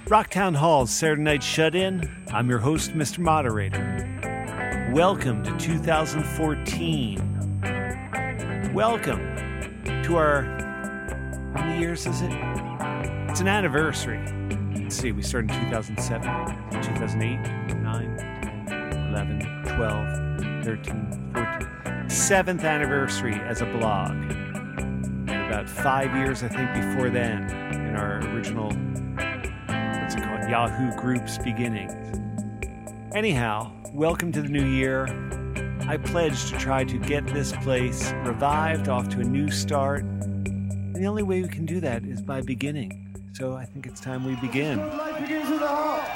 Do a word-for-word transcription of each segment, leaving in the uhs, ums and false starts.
Rocktown Hall's Saturday Night Shut-In. I'm your host, Mister Moderator. Welcome to two thousand fourteen. Welcome to our... How many years is it? It's an anniversary. Let's see, we started in two thousand seven, two thousand eight, nine, ten, eleven, twelve, thirteen, fourteen. Seventh anniversary as a blog. And about five years, I think, before then, in our original... what's it called? Yahoo Group's beginnings. Anyhow, welcome to the new year. I pledge to try to get this place revived, off to a new start. And the only way we can do that is by beginning. So I think it's time we begin. Life begins with a heart.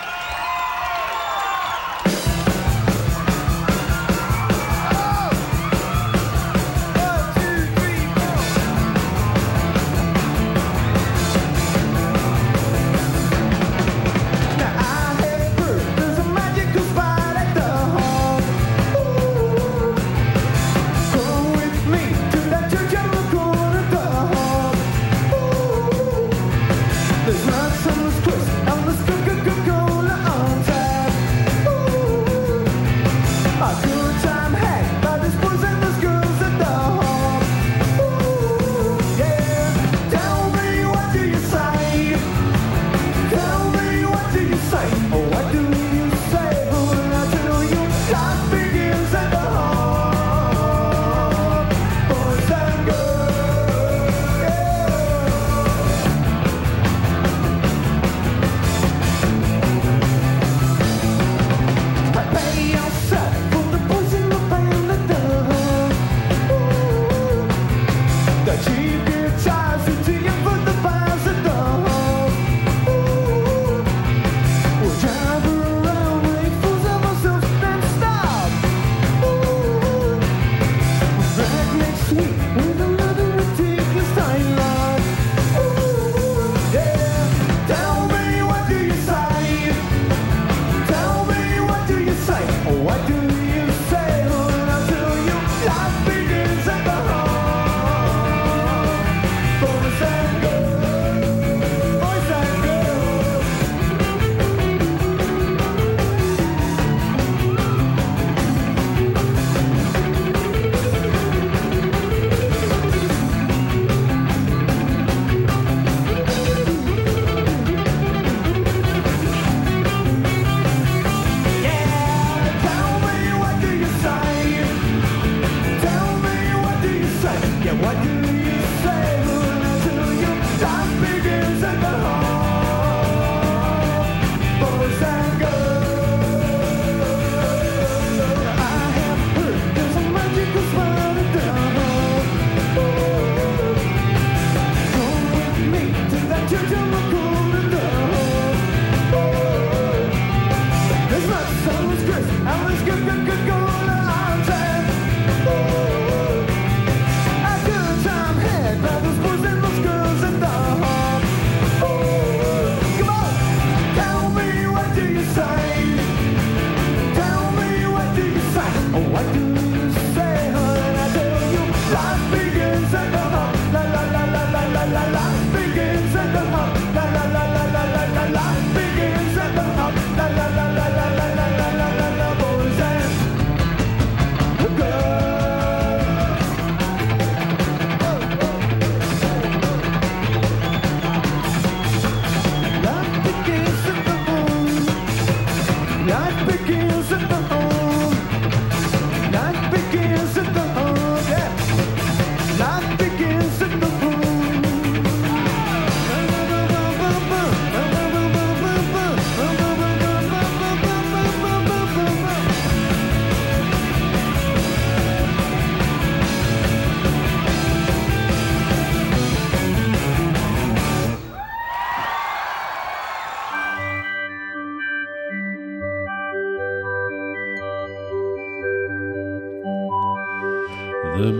The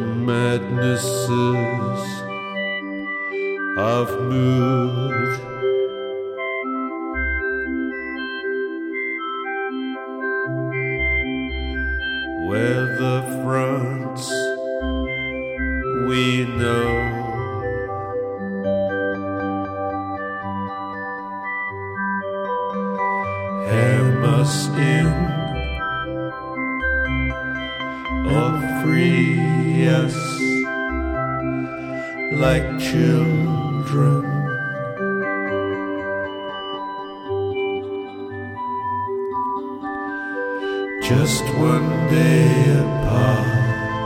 madnesses of mood, where the fronts we know us in or free us like children. Just one day apart,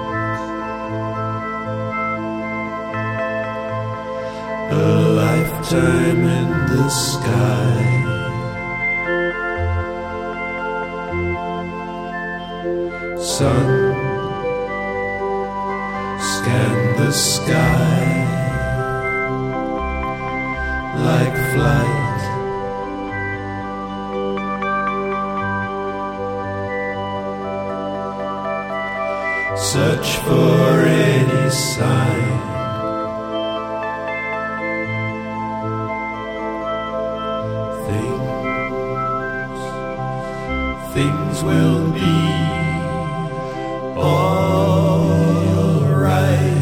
a lifetime in the sky. Sun, scan the sky like flight. Search for any sign. Things, things will be all right.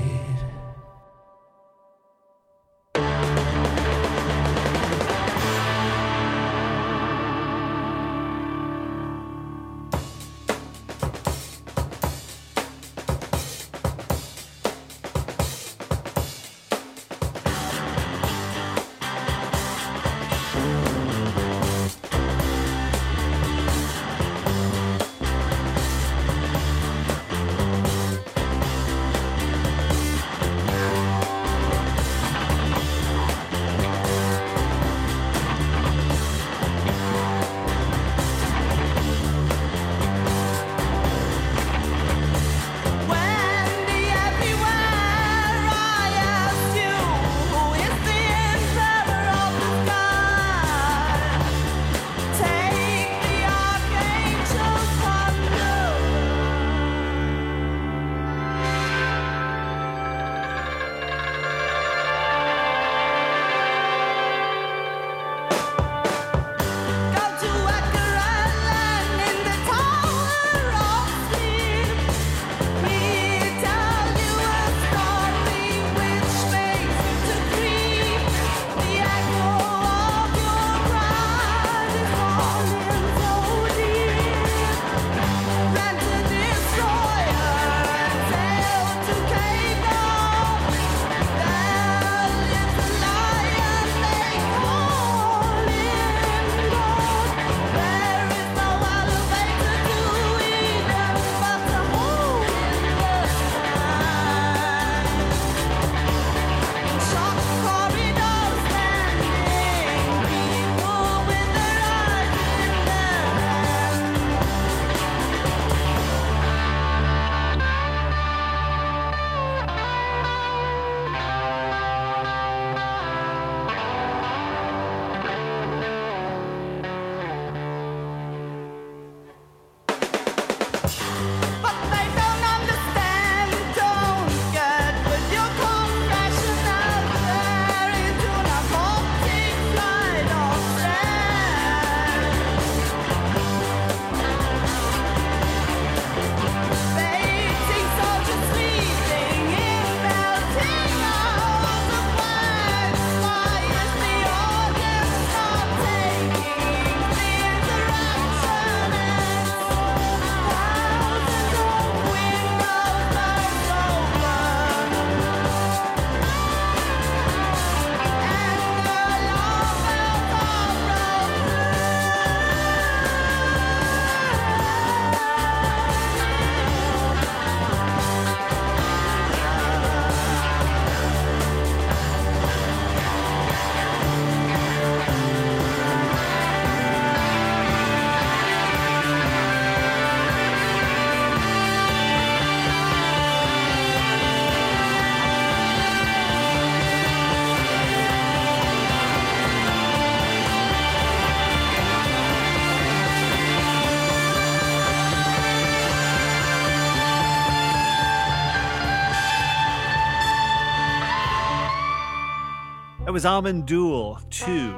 That was Amon Düül two,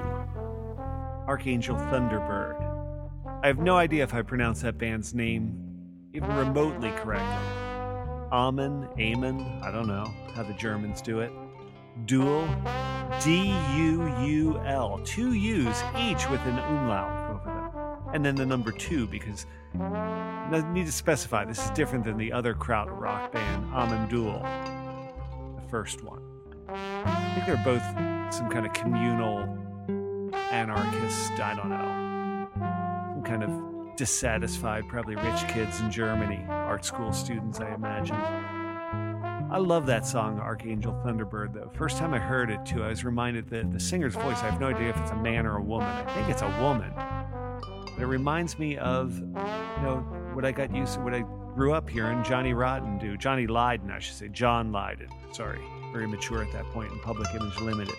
Archangel Thunderbird. I have no idea if I pronounced that band's name even remotely correctly. Amon, Amon, I don't know how the Germans do it. Düül, D U U L, two U's each with an umlaut over them. and then the number two, because I need to specify this is different than the other krautrock band, Amandul, the first one. I think they're both some kind of communal anarchist, I don't know, some kind of dissatisfied, probably rich kids in Germany, art school students, I imagine. I love that song, Archangel Thunderbird, though. First time I heard it, too, I was reminded that the singer's voice, I have no idea if it's a man or a woman. I think it's a woman. But it reminds me of, you know, what I got used to, what I grew up hearing Johnny Rotten do. Johnny Lydon, I should say. John Lydon. Sorry. Very mature at that point in Public Image Limited.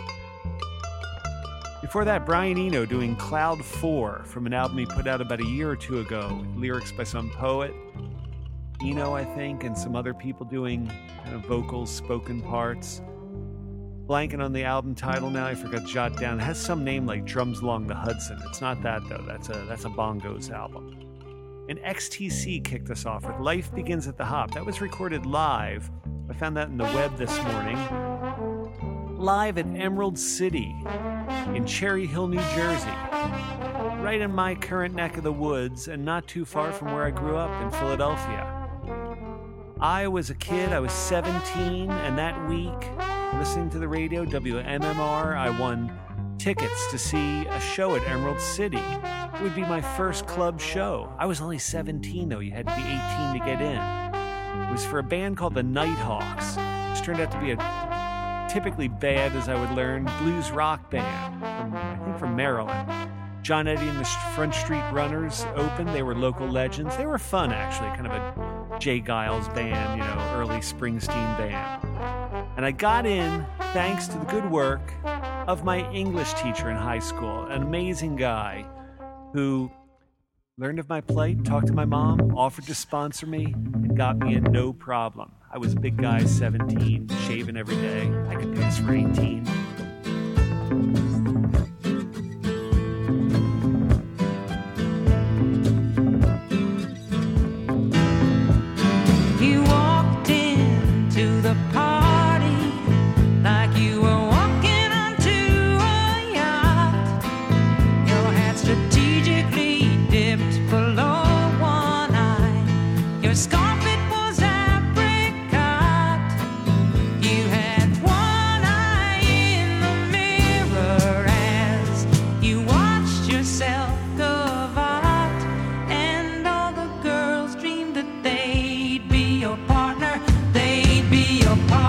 Before that, Brian Eno doing Cloud four from an album he put out about a year or two ago. Lyrics by some poet, Eno, I think, and some other people doing kind of vocals, spoken parts. Blanking on the album title now, I forgot to jot it down. It has some name like Drums Along the Hudson. It's not that, though. That's a that's a Bongos album. And X T C kicked us off with Life Begins at the Hop. That was recorded live. I found that in the web this morning. Live at Emerald City in Cherry Hill, New Jersey. Right in my current neck of the woods and not too far from where I grew up in Philadelphia. I was a kid, I was seventeen, and that week, listening to the radio, W M M R, I won tickets to see a show at Emerald City. It would be my first club show. I was only seventeen, though. You had to be eighteen to get in. It was for a band called the Nighthawks, which turned out to be a typically bad, as I would learn, blues rock band from, I think, from Maryland. John Eddie and the Front Street Runners opened. They were local legends. They were fun, actually, kind of a Jay Giles band, you know, early Springsteen band. And I got in thanks to the good work of my English teacher in high school, an amazing guy who learned of my plight, talked to my mom, offered to sponsor me, and got me in no problem. I was a big guy, seventeen, shaving every day. I could pass for eighteen. You walked into the party like you were walking onto a yacht. Your hat strategically dipped below one eye. Your scarf, it was apricot. You had one eye in the mirror as you watched yourself gavotte. And all the girls dreamed that they'd be your partner, they'd be your partner.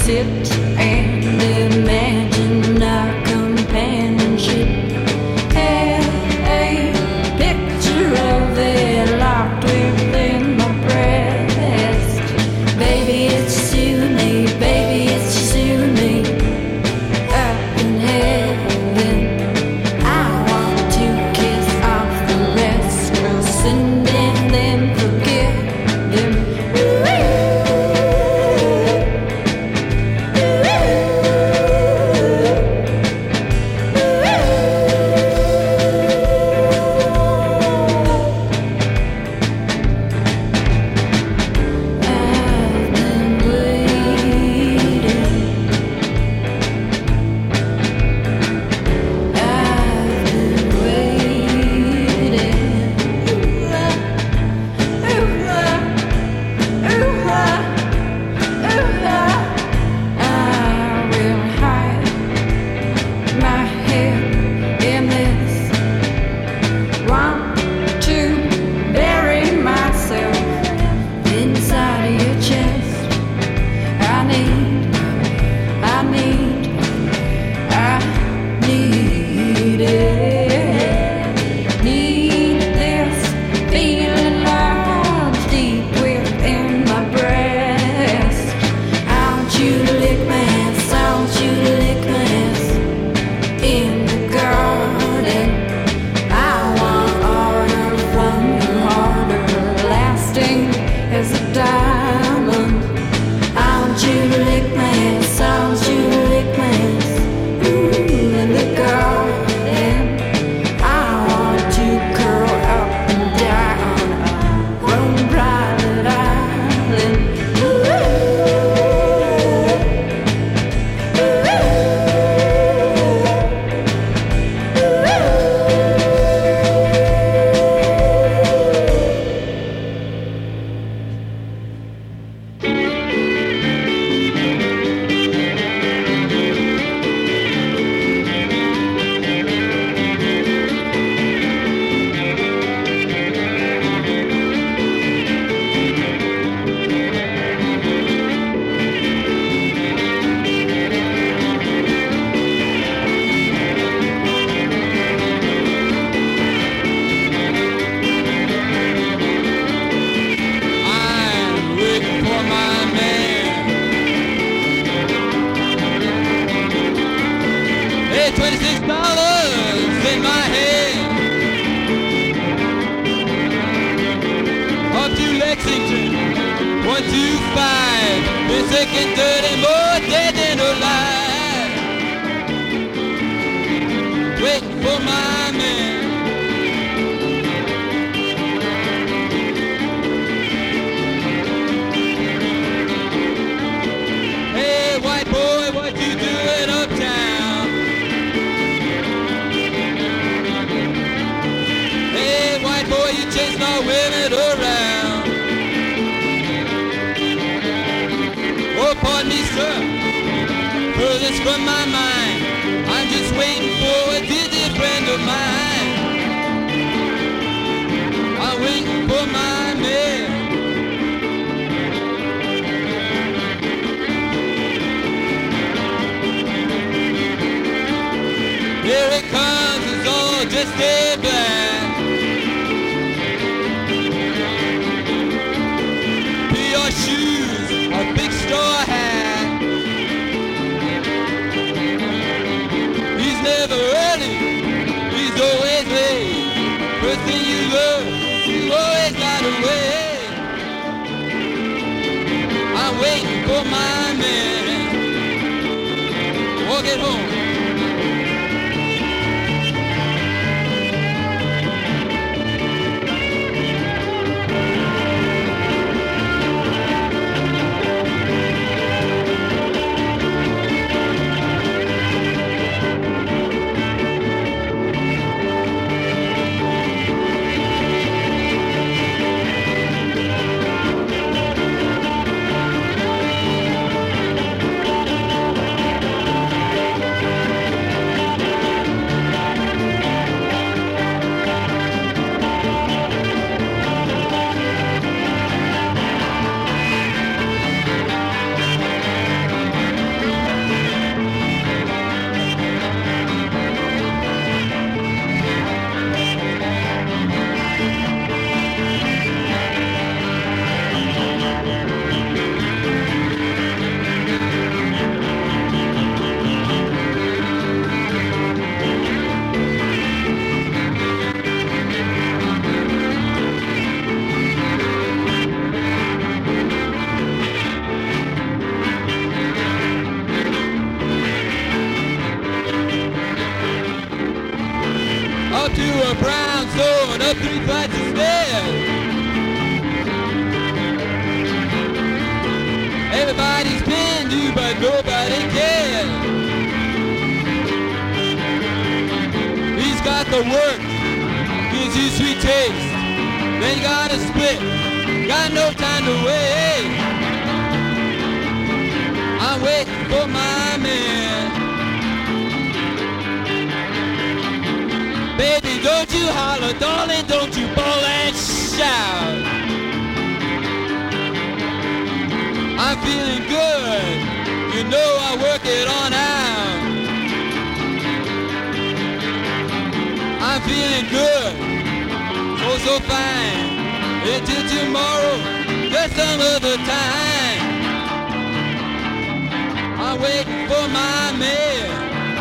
sit and imagine our companionship. Have a picture of it locked within my breast. Baby, it's you and me, baby, it's you and me. Up in heaven, I want to kiss off the rest, send and then forget them. twenty-six dollars in my hand. Up to Lexington, one two five. Been sick and dirty, more dead than alive. Waiting for my man. Hey, white boy, what you doing uptown? Hey, white boy, you chasing our women around. Oh, pardon me, sir, furthest from my mind. I'm just waiting for a dizzy friend of mine. I'm waiting for my man. Here it comes, it's all just a blast. P R shoes, a big straw hat. He's never early, he's always late. First thing you learn, you always gotta wait. I'm waiting for my man. Walk it home. a brownstone up three flights of stairs. Everybody's pinned you, but nobody cares. He's got the work, gives you sweet taste. Then you gotta split, got no time to wait. I'm waiting for my man. Baby, don't you holler, darling, don't you bawl and shout. I'm feeling good, you know I work it on out. I'm feeling good, oh so fine. Until tomorrow, just some other time. I'm waiting for my man.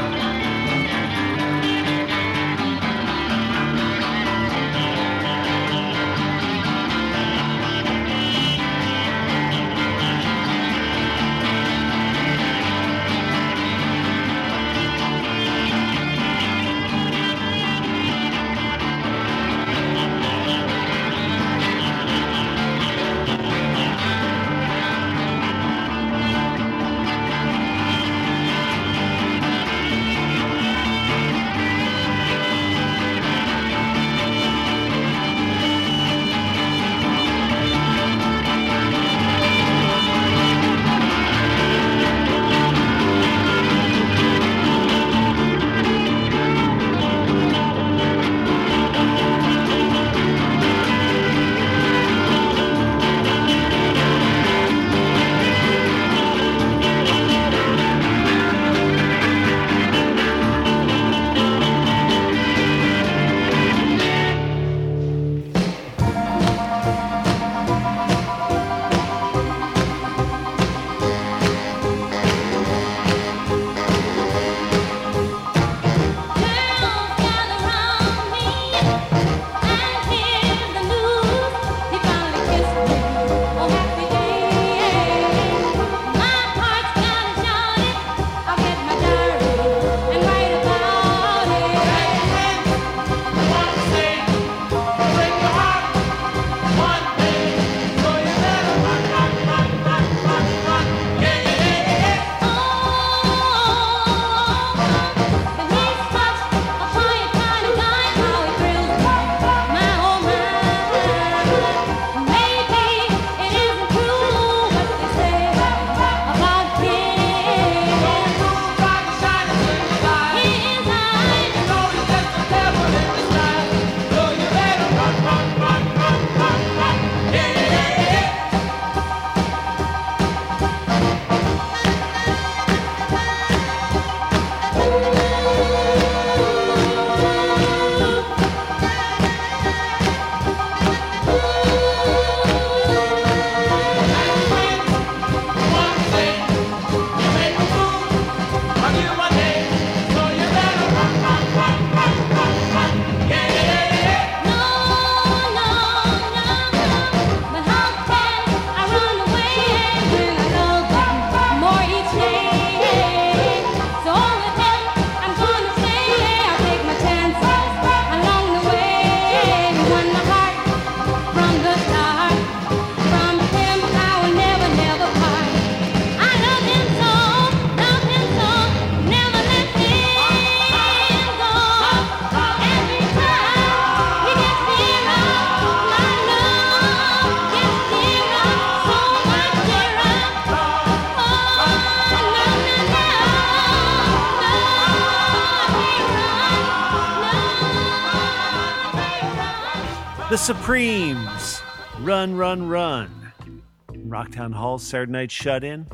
The Supremes, Run, Run, Run. Rocktown Hall's Saturday Night Shut-In.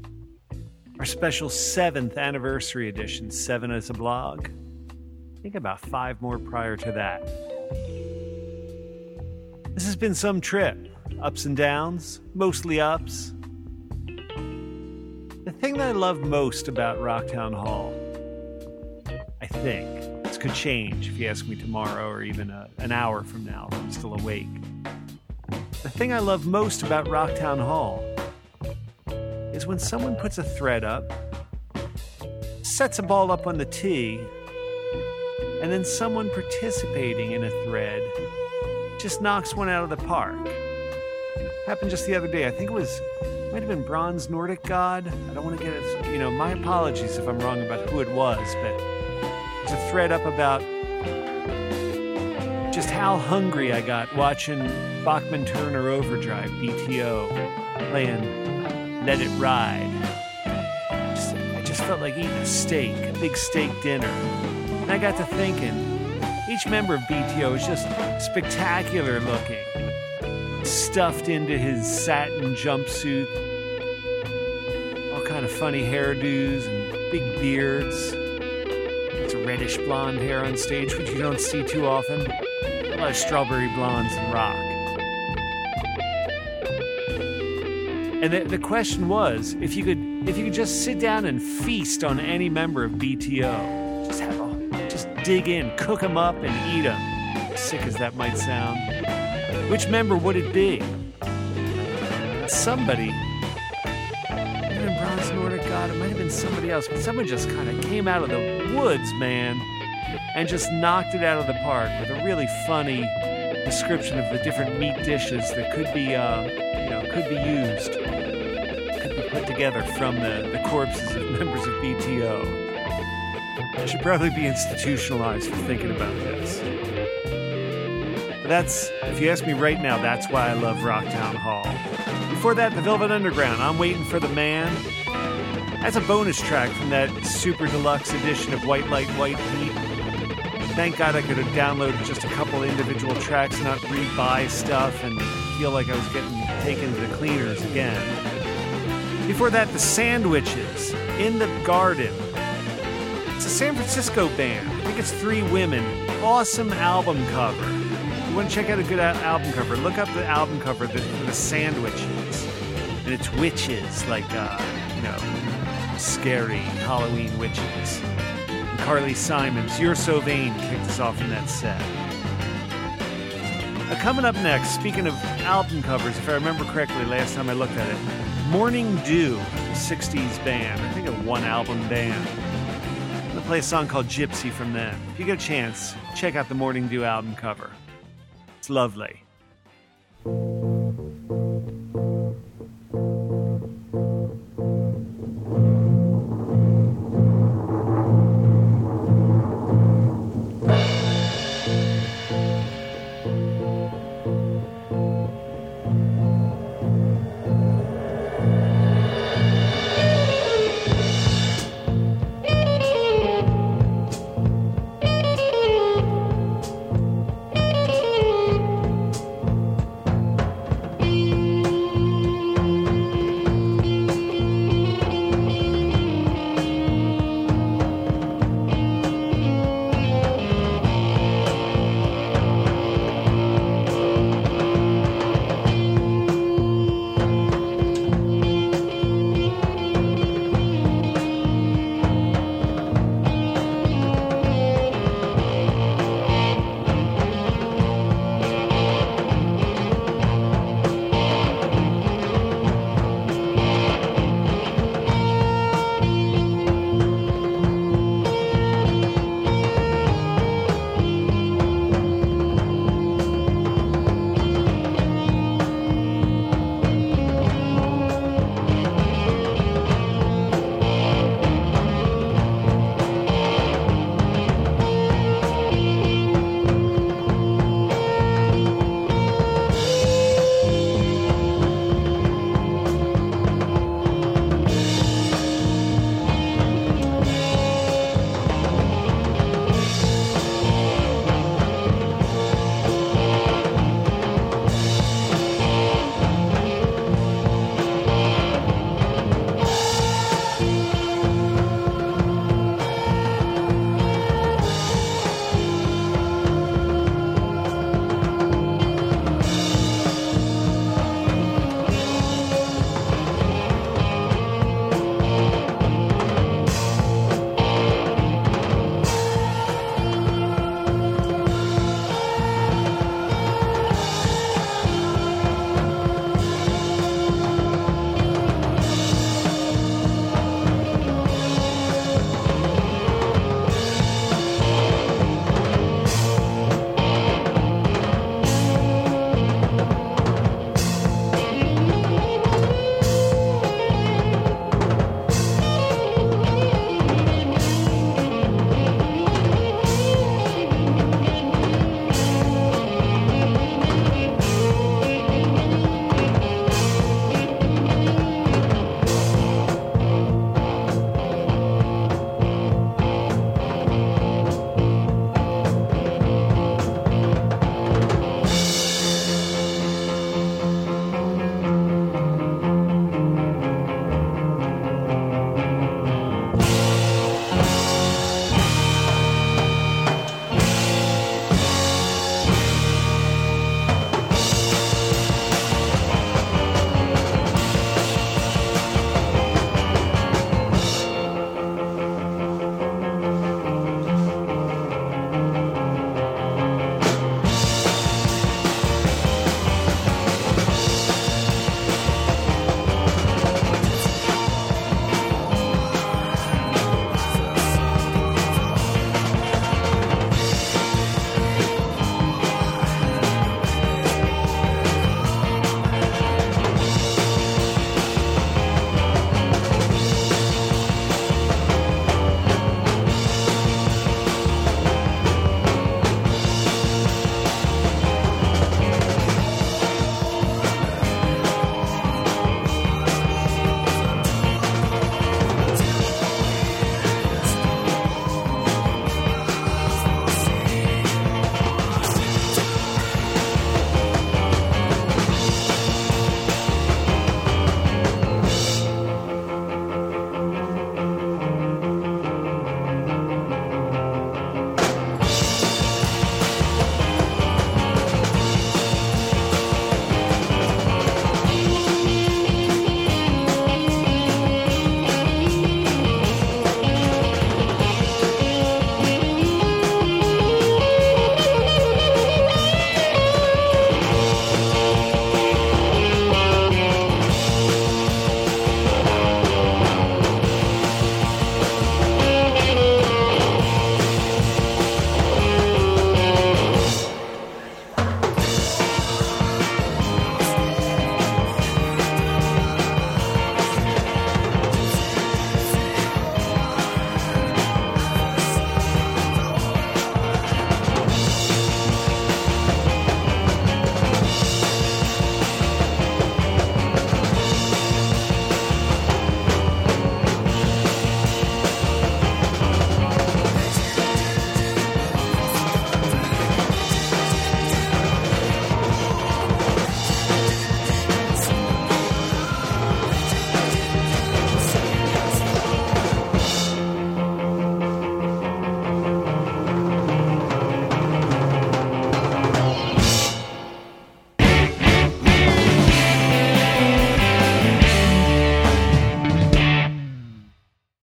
Our special seventh anniversary edition, seven as a blog. I think about five more prior to that. This has been some trip. Ups and downs, mostly ups. The thing that I love most about Rocktown Hall, I think, this could change if you ask me tomorrow or even a, an hour from now if I'm still awake. The thing I love most about Rocktown Hall is when someone puts a thread up, sets a ball up on the tee, and then someone participating in a thread just knocks one out of the park. Happened just the other day. I think it was, might have been Bronze Nordic God. I don't want to get it, you know, my apologies if I'm wrong about who it was, but there's a thread up about just how hungry I got watching Bachman Turner Overdrive, B T O, playing Let It Ride. Just, I just felt like eating a steak, a big steak dinner. And I got to thinking, each member of B T O is just spectacular looking, stuffed into his satin jumpsuit, all kind of funny hairdos and big beards. It's a reddish blonde hair on stage, which you don't see too often. A lot of strawberry blondes and rock. And the, the question was, if you could, if you could just sit down and feast on any member of B T O, just have a, just dig in, cook them up, and eat them. Sick as that might sound. Which member would it be? Somebody. It might have been Bronze Nordic God. It might have been somebody else. But someone just kind of came out of the woods, man, and just knocked it out of the park with a really funny description of the different meat dishes that could be, uh, you know, could be used, could be put together from the, the corpses of members of B T O. I should probably be institutionalized for thinking about this. But that's, if you ask me right now, that's why I love Rocktown Hall. Before that, the Velvet Underground, I'm Waiting for the Man. That's a bonus track from that super deluxe edition of White Light, White Heat. Thank God I could have downloaded just a couple individual tracks and not rebuy stuff and feel like I was getting taken to the cleaners again. Before that, the Sandwiches, In the Garden. It's a San Francisco band. I think it's three women. Awesome album cover. If you want to check out a good al- album cover, look up the album cover for the, the Sandwiches. And it's witches, like, uh, you know, scary Halloween witches. Carly Simons, You're So Vain, kicked us off in that set. Now, coming up next, speaking of album covers, if I remember correctly, last time I looked at it, Morning Dew, the sixties band, I think a one-album band. I'm going to play a song called Gypsy from them. If you get a chance, check out the Morning Dew album cover. It's lovely.